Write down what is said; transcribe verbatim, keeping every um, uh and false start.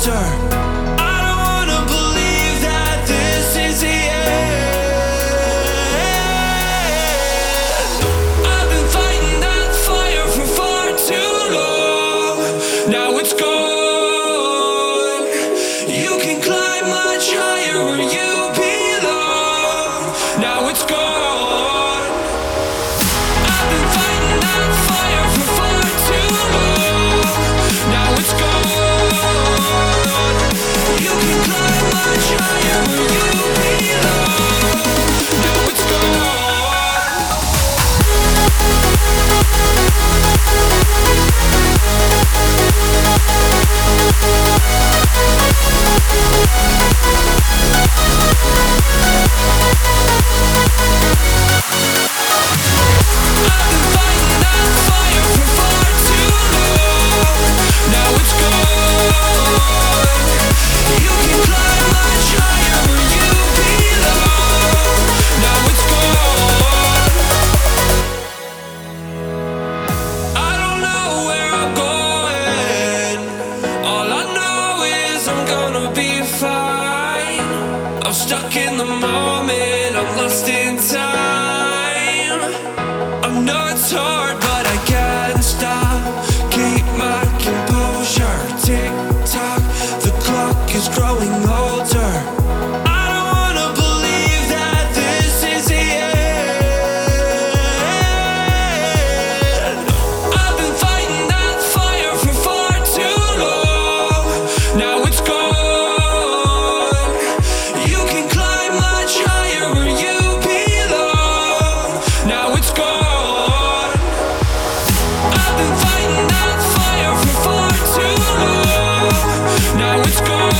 altar. I don't wanna believe that this is the end. I've been fighting that fire for far too long. Now it's gone. You can climb much higher where you belong. Now it's gone. I've been fighting that fire for far too long. Now it's gone. You can climb much higher where you belong. Now it's gone. I'm stuck in the moment, I'm lost in time. I know it's hard, but I can't stop. Keep my composure, tick tock, the clock is growing older. I don't wanna believe that this is the end. I've been fighting that fire for far too long. Now it's gone. Now it's gone.